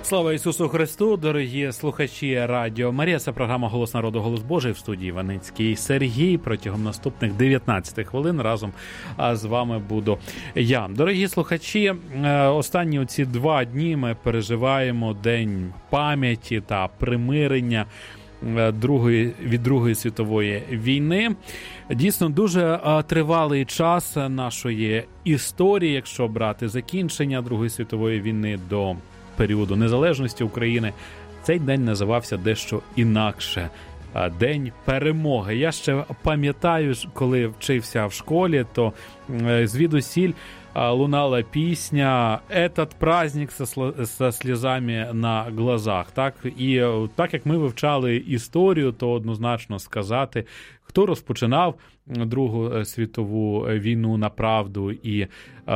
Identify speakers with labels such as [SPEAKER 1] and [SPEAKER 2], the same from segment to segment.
[SPEAKER 1] Слава Ісусу Христу, дорогі слухачі Радіо Марія. Це програма «Голос народу, голос Божий» в студії Іваницький Сергій. Протягом наступних 19 хвилин разом з вами буду я. Дорогі слухачі, останні оці 2 дні ми переживаємо День пам'яті та примирення від Другої світової війни. Дійсно, дуже тривалий час нашої історії, якщо брати закінчення Другої світової війни до періоду незалежності України, цей день називався дещо інакше – День перемоги. Я ще пам'ятаю, коли вчився в школі, то звідусіль лунала пісня «Этот праздник со сльозами на глазах». Так? І так як ми вивчали історію, то однозначно сказати, хто розпочинав Другу світову війну направду і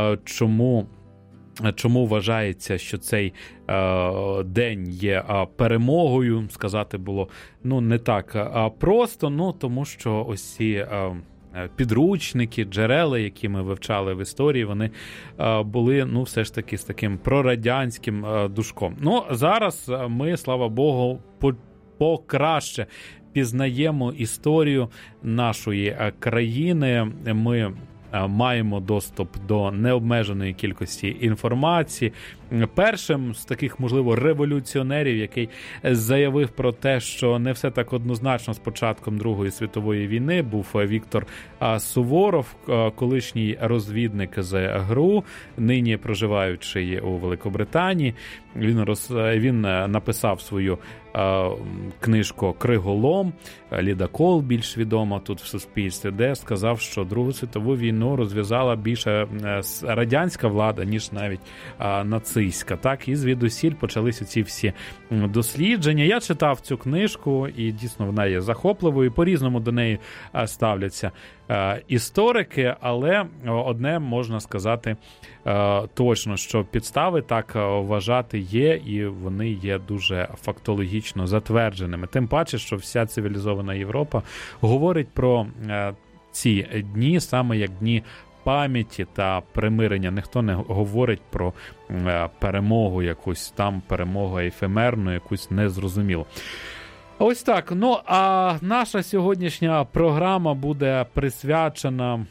[SPEAKER 1] чому вважається, що цей день є перемогою, сказати було не так просто, тому що ось ці підручники, джерела, які ми вивчали в історії, вони були, все ж таки з таким прорадянським душком. Зараз ми, слава Богу, покраще пізнаємо історію нашої країни. Ми маємо доступ до необмеженої кількості інформації. Першим з таких, можливо, революціонерів, який заявив про те, що не все так однозначно з початком Другої світової війни, був Віктор Суворов, колишній розвідник з ГРУ, нині проживаючий у Великобританії. Він написав свою книжку «Криголом», «Лідокол» більш відома тут в суспільстві, де сказав, що Другу світову війну розв'язала більше радянська влада, ніж навіть нацистська. Так, і звідусіль почалися ці всі дослідження. Я читав цю книжку, і дійсно вона є захопливою, по-різному до неї ставляться історики, але одне можна сказати точно, що підстави так вважати є, і вони є дуже фактологічно затвердженими. Тим паче, що вся цивілізована Європа говорить про ці дні саме як дні пам'яті та примирення. Ніхто не говорить про перемогу якусь там, перемогу ефемерну, якусь незрозумілу. Ось так. А наша сьогоднішня програма буде присвячена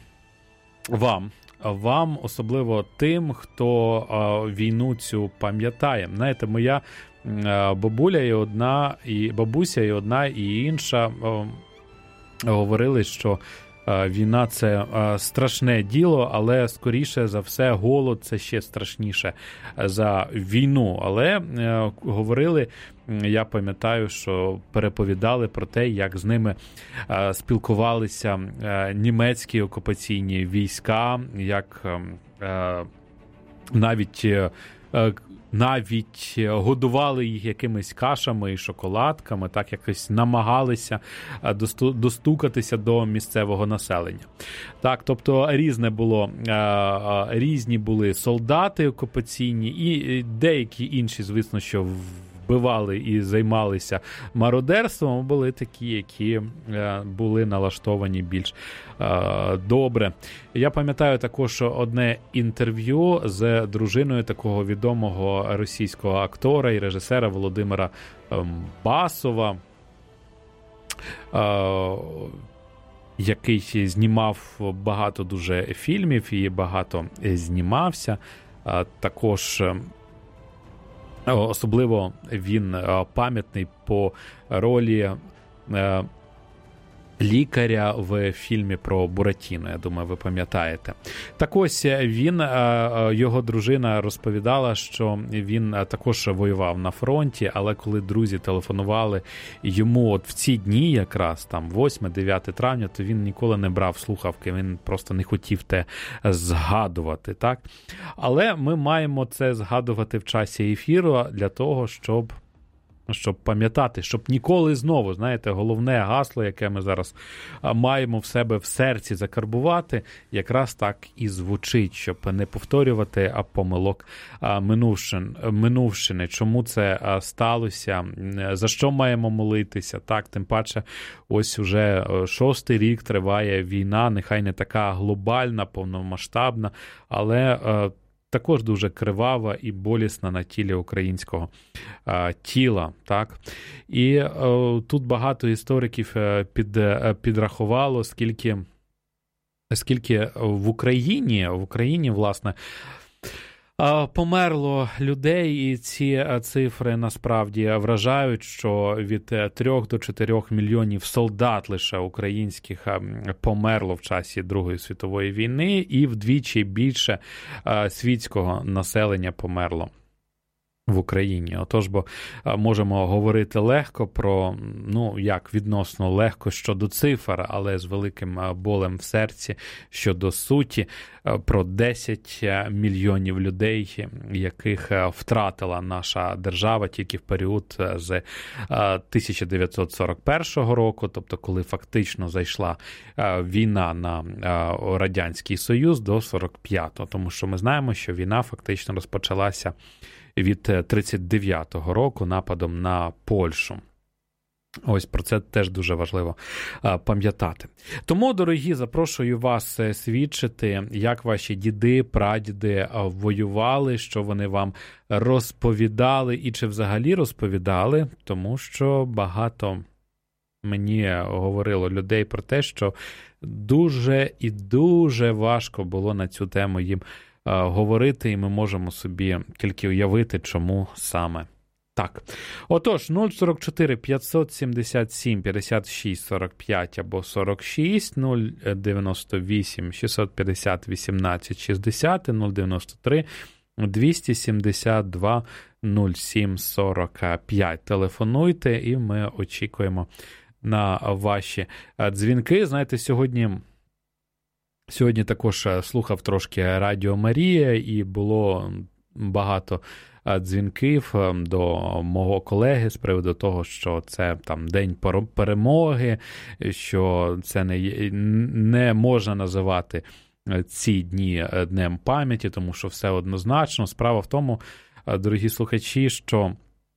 [SPEAKER 1] вам, особливо тим, хто війну цю пам'ятає. Знаєте, моя бабуля і бабуся і одна, і інша говорили, що війна – це страшне діло, але, скоріше за все, голод – це ще страшніше за війну. Але говорили, я пам'ятаю, що переповідали про те, як з ними спілкувалися німецькі окупаційні війська, як навіть годували їх якимись кашами і шоколадками, так якось намагалися достукатися до місцевого населення. Так, тобто різні були солдати окупаційні і деякі інші, звісно, що вбивали і займалися мародерством, були такі, які були налаштовані більш добре. Я пам'ятаю також одне інтерв'ю з дружиною такого відомого російського актора і режисера Володимира Басова, який знімав багато дуже фільмів і багато знімався. Також особливо він пам'ятний по ролі лікаря в фільмі про Буратіно, я думаю, ви пам'ятаєте. Так ось його дружина розповідала, що він також воював на фронті, але коли друзі телефонували йому от в ці дні якраз, там 8-9 травня, то він ніколи не брав слухавки, він просто не хотів те згадувати, так? Але ми маємо це згадувати в часі ефіру для того, щоб пам'ятати, щоб ніколи знову, знаєте, головне гасло, яке ми зараз маємо в себе в серці закарбувати, якраз так і звучить, щоб не повторювати помилок минувшини. Чому це сталося, за що маємо молитися, так, тим паче, ось уже 6-й рік триває війна, нехай не така глобальна, повномасштабна, але також дуже кривава і болісна на тілі українського тіла. Так? І тут багато істориків підрахувало, скільки в Україні, власне, померло людей, і ці цифри насправді вражають, що від 3 до 4 мільйонів солдат лише українських померло в часі Другої світової війни, і вдвічі більше світського населення померло в Україні. Отож, бо можемо говорити легко про, як відносно легко щодо цифр, але з великим болем в серці щодо суті, про 10 мільйонів людей, яких втратила наша держава тільки в період з 1941 року, тобто коли фактично зайшла війна на Радянський Союз, до 45-го, тому що ми знаємо, що війна фактично розпочалася від 1939 року нападом на Польщу. Ось про це теж дуже важливо пам'ятати. Тому, дорогі, запрошую вас свідчити, як ваші діди, прадіди воювали, що вони вам розповідали і чи взагалі розповідали, тому що багато мені говорило людей про те, що дуже і дуже важко було на цю тему їм говорити, і ми можемо собі тільки уявити, чому саме так. Отож, 044 577 56 45 або 46, 098 650 18 60, 093 272 07 45. Телефонуйте, і ми очікуємо на ваші дзвінки. Знаєте, Сьогодні також слухав трошки Радіо Марія, і було багато дзвінків до мого колеги з приводу того, що це там День перемоги, що це не можна називати ці дні Днем пам'яті, тому що все однозначно. Справа в тому, дорогі слухачі, що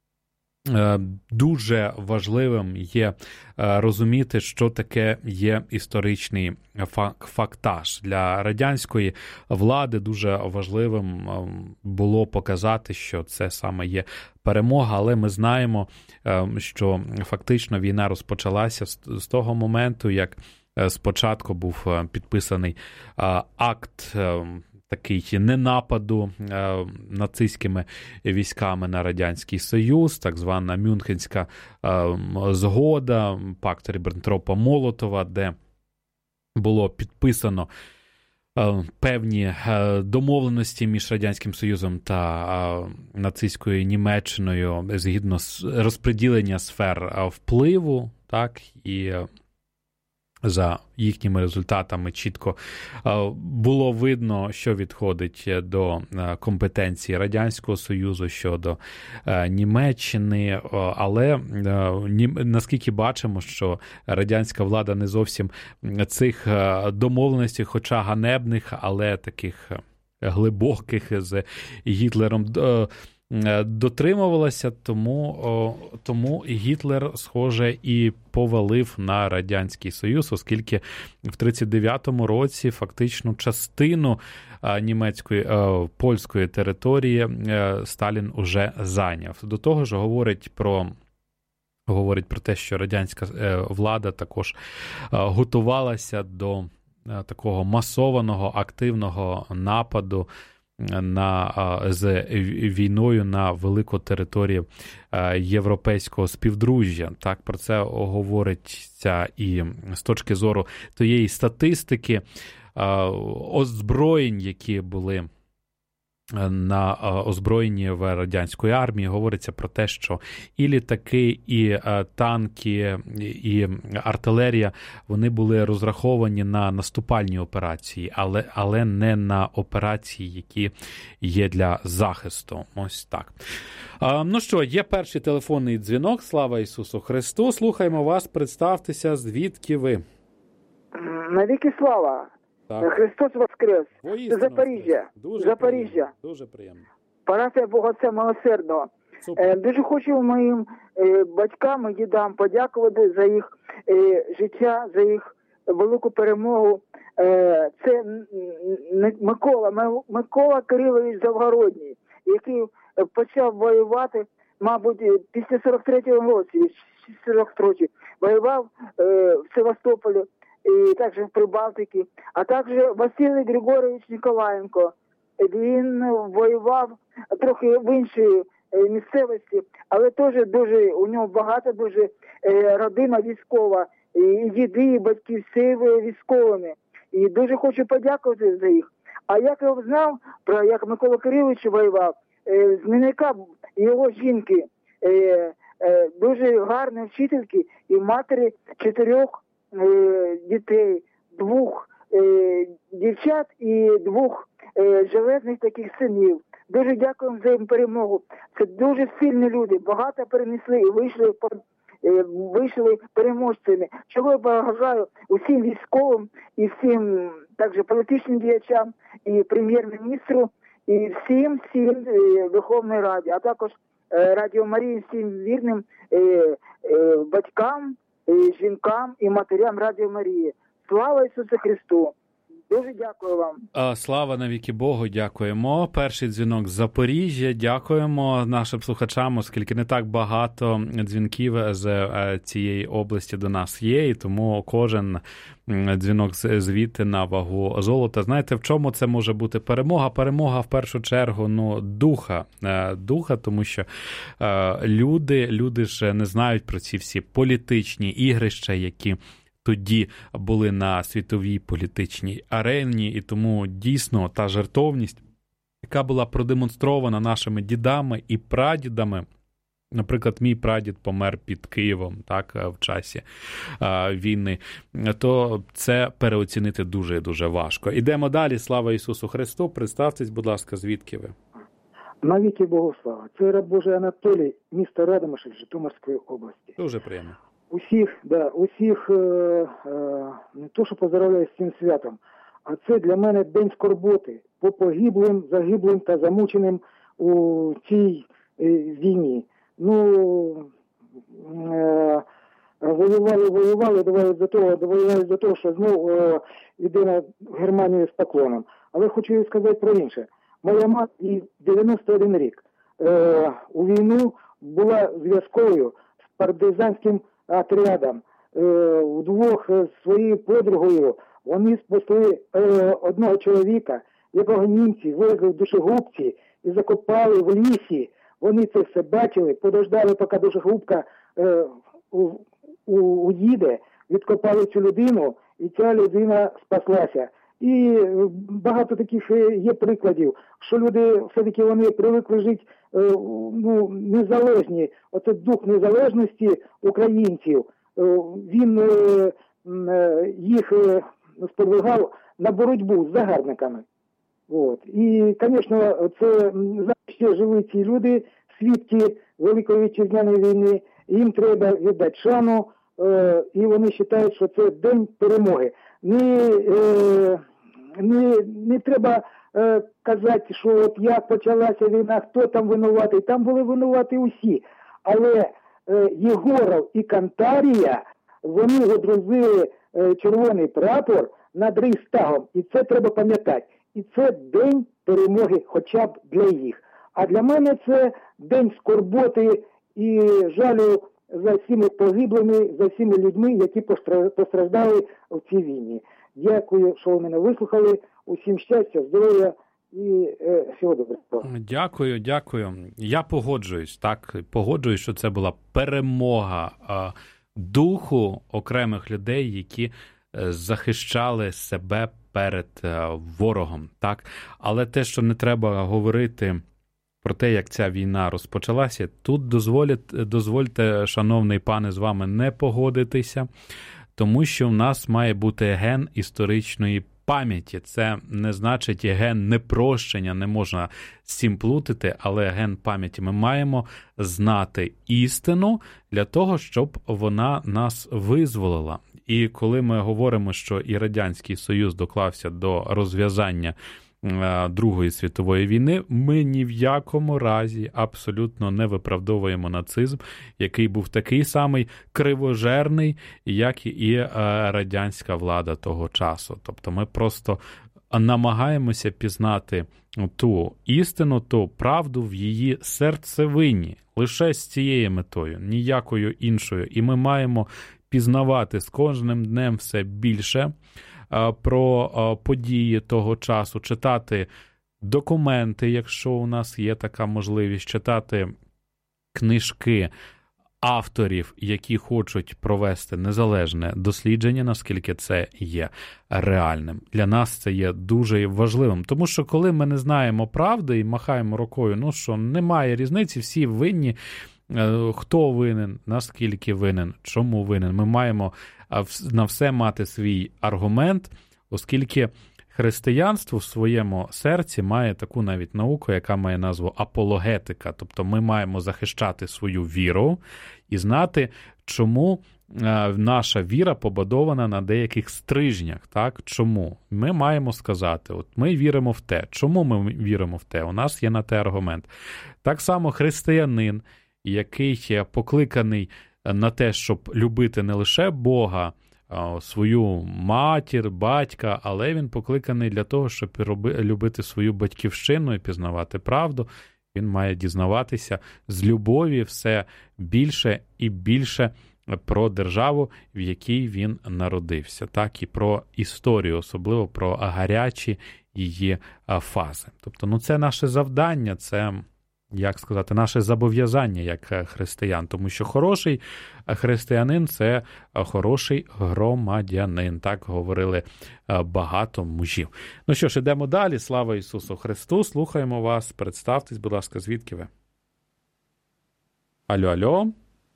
[SPEAKER 1] дуже важливим є розуміти, що таке є історичний фактаж. Для радянської влади дуже важливим було показати, що це саме є перемога, але ми знаємо, що фактично війна розпочалася з того моменту, як спочатку був підписаний акт такий ненападу нацистськими військами на Радянський Союз, так звана Мюнхенська згода, пакт Ріббентропа-Молотова, де було підписано певні домовленості між Радянським Союзом та нацистською Німеччиною згідно розподілення сфер впливу, так, і за їхніми результатами чітко було видно, що відходить до компетенції Радянського Союзу щодо Німеччини, але наскільки бачимо, що радянська влада не зовсім цих домовленостей, хоча ганебних, але таких глибоких з Гітлером дотримувалася, тому Гітлер, схоже, і повалив на Радянський Союз, оскільки в 1939 році фактично частину польської території Сталін уже зайняв. До того ж говорить про те, що радянська влада також готувалася до такого масованого, активного нападу з війною на велику територію європейського співдружжя. Так, про це говориться і з точки зору тієї статистики озброєнь, які були на озброєнні в радянської армії, говориться про те, що і літаки, і танки, і артилерія, вони були розраховані на наступальні операції, але не на операції, які є для захисту. Ось так. Ну що, є перший телефонний дзвінок. Слава Ісусу Христу. Слухаємо вас, представтеся, звідки ви?
[SPEAKER 2] Навіки слава. Так. Христос воскрес!
[SPEAKER 1] Воістину,
[SPEAKER 2] Запоріжжя. Запоріжжя.
[SPEAKER 1] Дуже приємно.
[SPEAKER 2] Парафія Бога Отця Милосердного. Дуже хочу моїм батькам і дідам подякувати за їх життя, за їх велику перемогу. Це Микола Кирилович Завгородній, який почав воювати, мабуть, після 43-го року, 40 років, воював в Севастополі і також в Прибалтиці, а також Василій Григорович Ніколаєнко. Він воював трохи в іншій місцевості, але теж дуже, у нього багато дуже родина військова, і діди, і батьки всі військовими. І дуже хочу подякувати за їх. А як я знав, як Микола Кирилович воював, змінника його жінки, дуже гарні вчительки і матері 4 дітей, 2 дівчат і 2 железних таких синів. Дуже дякуємо за їм перемогу. Це дуже сильні люди, багато перенесли і вийшли переможцями. Чого я бажаю усім військовим і всім також політичним діячам, і прем'єр-міністру, і всім Верховної Раді, а також Радіо Марії, всім вірним батькам, жінкам і матерям Радіо Марії. Слава Ісусу Христу! Дуже дякую вам.
[SPEAKER 1] Слава навіки Богу, дякуємо. Перший дзвінок з Запоріжжя. Дякуємо нашим слухачам, оскільки не так багато дзвінків з цієї області до нас є, і тому кожен дзвінок звідти на вагу золота. Знаєте, в чому це може бути перемога? Перемога, в першу чергу, духа, тому що люди ж не знають про ці всі політичні ігрища, які тоді були на світовій політичній арені, і тому дійсно та жертовність, яка була продемонстрована нашими дідами і прадідами. Наприклад, мій прадід помер під Києвом, так, в часі війни, то це переоцінити дуже і дуже важко. Ідемо далі. Слава Ісусу Христу. Представтесь, будь ласка, звідки ви?
[SPEAKER 3] Навіки Богу слава. Це раб Божий Анатолій, місто Радомишль, Житомирської області.
[SPEAKER 1] Дуже приємно.
[SPEAKER 3] Усіх не то, що поздравляю з цим святом, а це для мене день скорботи по погиблим, загиблим та замученим у цій війні. Воювали, довоювали до того, що знову йдемо в Германію з поклоном. Але хочу сказати про інше. Моя мати, їй 91 рік, у війну була зв'язковою з партизанським отрядом. Вдвох з своєю подругою вони спасли одного чоловіка, якого німці вивезли в душогубці і закопали в лісі. Вони це все бачили, подождали, поки душогубка уїде, відкопали цю людину, і ця людина спаслася. І багато таких є прикладів, що люди все-таки вони привикли жити незалежні. Оце дух незалежності українців, він їх сподвигав на боротьбу з загарбниками. І, звісно, це ще живі ці люди, свідки Великої Вітчизняної війни, їм треба віддати шану, і вони вважають, що це день перемоги. Не треба казати, що от як почалася війна, хто там винуватий. Там були винуваті усі. Але Єгоров і Кантарія, вони водрузили червоний прапор над Рейхстагом. І це треба пам'ятати. І це день перемоги хоча б для їх. А для мене це день скорботи і жалю за всіми погиблими, за всіми людьми, які постраждали в цій війні. Дякую, що ви мене вислухали. Усім щастя, здоров'я і всього доброго.
[SPEAKER 1] Дякую. Я погоджуюсь, що це була перемога духу окремих людей, які захищали себе перед ворогом, так? Але те, що не треба говорити про те, як ця війна розпочалася, тут дозвольте, шановний пане, з вами не погодитися, тому що в нас має бути ген історичної пам'яті. Це не значить ген непрощення, не можна з цим плутати, але ген пам'яті. Ми маємо знати істину для того, щоб вона нас визволила. І коли ми говоримо, що і Радянський Союз доклався до розв'язання Другої світової війни, ми ні в якому разі абсолютно не виправдовуємо нацизм, який був такий самий кривожерний, як і радянська влада того часу. Тобто ми просто намагаємося пізнати ту істину, ту правду в її серцевині, лише з цією метою, ніякою іншою. І ми маємо пізнавати з кожним днем все більше про події того часу, читати документи, якщо у нас є така можливість, читати книжки авторів, які хочуть провести незалежне дослідження, наскільки це є реальним. Для нас це є дуже важливим, тому що коли ми не знаємо правди і махаємо рукою, ну що, немає різниці, всі винні, хто винен, наскільки винен, чому винен. Ми маємо на все мати свій аргумент, оскільки християнство в своєму серці має таку навіть науку, яка має назву апологетика. Тобто ми маємо захищати свою віру і знати, чому наша віра побудована на деяких стрижнях. Так? Чому? Ми маємо сказати, от ми віримо в те. Чому ми віримо в те? У нас є на те аргумент. Так само християнин, який покликаний на те, щоб любити не лише Бога, свою матір, батька, але він покликаний для того, щоб любити свою батьківщину і пізнавати правду. Він має дізнаватися з любові все більше і більше про державу, в якій він народився, так і про історію, особливо про гарячі її фази. Тобто, це наше завдання, це, як сказати, наше зобов'язання як християн, тому що хороший християнин – це хороший громадянин, так говорили багато мужів. Ну що ж, ідемо далі. Слава Ісусу Христу, слухаємо вас, представтесь, будь ласка, звідки ви? Алло?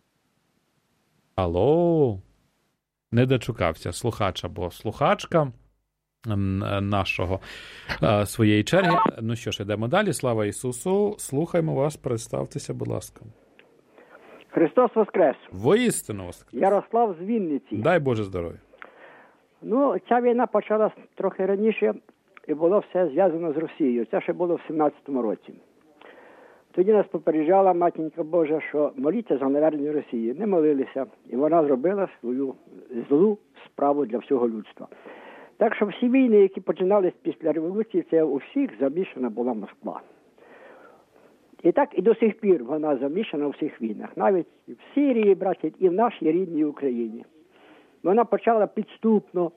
[SPEAKER 1] Алло? Не дочукався слухач або слухачка нашого своєї черги. Ну що ж, ідемо далі. Слава Ісусу. Слухаємо вас. Представтеся, будь ласка.
[SPEAKER 4] Христос Воскрес.
[SPEAKER 1] Воістину Воскрес.
[SPEAKER 4] Ярослав з Вінниці.
[SPEAKER 1] Дай Боже здоров'я.
[SPEAKER 4] Ця війна почалась трохи раніше і було все зв'язано з Росією. Це ще було в 17-му році. Тоді нас попереджала Матінка Божа, що моліться за навернення Росії. Не молилися. І вона зробила свою злу справу для всього людства. Так що всі війни, які починались після революції, це у всіх замішана була Москва. І так і до сих пір вона замішана у всіх війнах. Навіть в Сирії, братять, і в нашій рідній Україні. Вона почала підступно,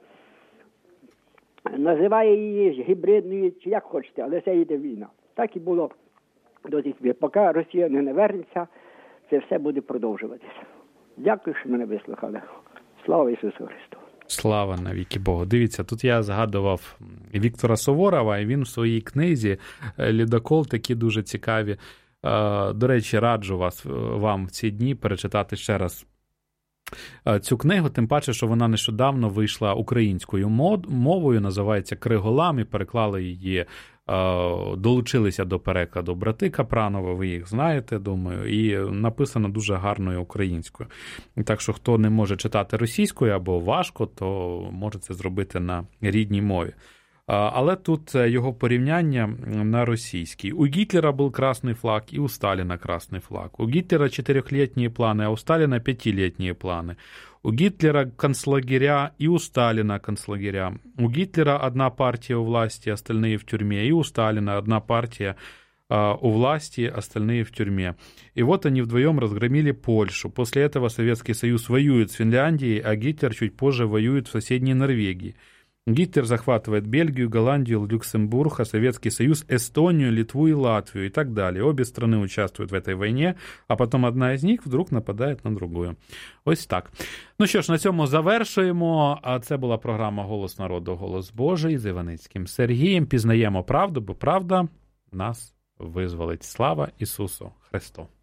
[SPEAKER 4] називає її гібридною, чи як хочете, але це йде війна. Так і було до тих пір. Поки Росія не навернеться, це все буде продовжуватися. Дякую, що мене вислухали. Слава Ісусу Христу!
[SPEAKER 1] Слава навіки Богу. Дивіться, тут я згадував Віктора Суворова, і він в своїй книзі «Лідокол» такі дуже цікаві. До речі, раджу вам в ці дні перечитати ще раз цю книгу, тим паче, що вона нещодавно вийшла українською мовою, називається «Криголам», і переклали її, долучилися до перекладу брати Капранова, ви їх знаєте, думаю, і написано дуже гарною українською. Так що, хто не може читати російською або важко, то може це зробити на рідній мові. Але тут його порівняння на російській. У Гітлера був красний флаг, і у Сталіна красний флаг. У Гітлера 4-летние планы, а у Сталіна 5-летние планы. У Гітлера концлагеря, и у Сталина концлагеря. У Гитлера одна партия у власти, остальные в тюрьме. И у Сталина одна партия у власти, остальные в тюрьме. И вот они вдвоем разгромили Польшу. После этого Советский Союз воюет с Финляндией, а Гитлер чуть позже воюет в соседней Норвегии. Гитлер захватывает Бельгию, Голландию, Люксембург, а Советский Союз Эстонию, Литву и Латвию и так далее. Обе страны участвуют в этой войне, а потом одна из них вдруг нападает на другую. Ось так. Ну що ж, на цьому завершуємо. А це була програма «Голос народу, голос Божий» з Іваницьким Сергієм. Пізнаємо правду, бо правда нас визволить. Слава Ісусу Христу!